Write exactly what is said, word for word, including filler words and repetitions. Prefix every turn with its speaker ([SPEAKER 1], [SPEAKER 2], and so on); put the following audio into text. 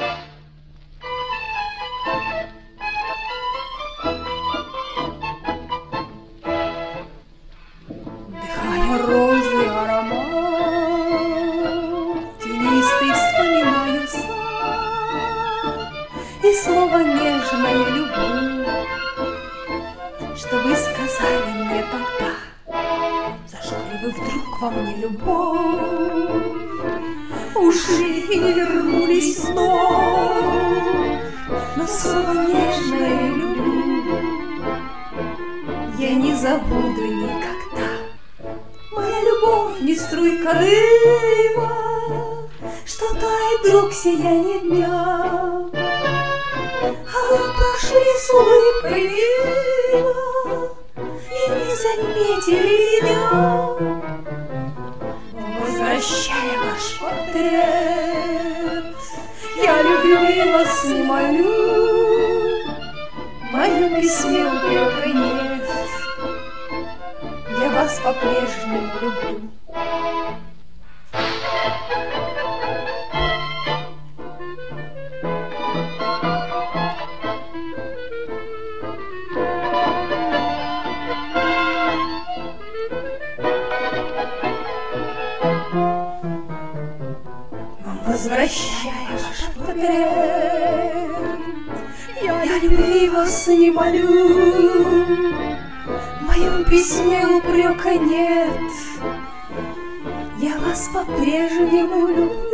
[SPEAKER 1] Дыхая розы аромат, тенистый вспоминаю сад, и слово нежное люблю, что вы сказали мне тогда. Зажгли вы вдруг во мне любовь, ушли и не вернулись вновь, но слово нежное люблю я не забуду никогда. Моя любовь не струйка дыма, что тает вдруг сияние дня, а вы прошли с улыбкой мимо и не заметили меня. Возвращая ваш портрет, я любви вас не молю, в моем письме упрека нет, я вас по-прежнему люблю. Возвращая ваш портрет, я любви вас не молю, в моем письме упрека нет, я вас по-прежнему люблю.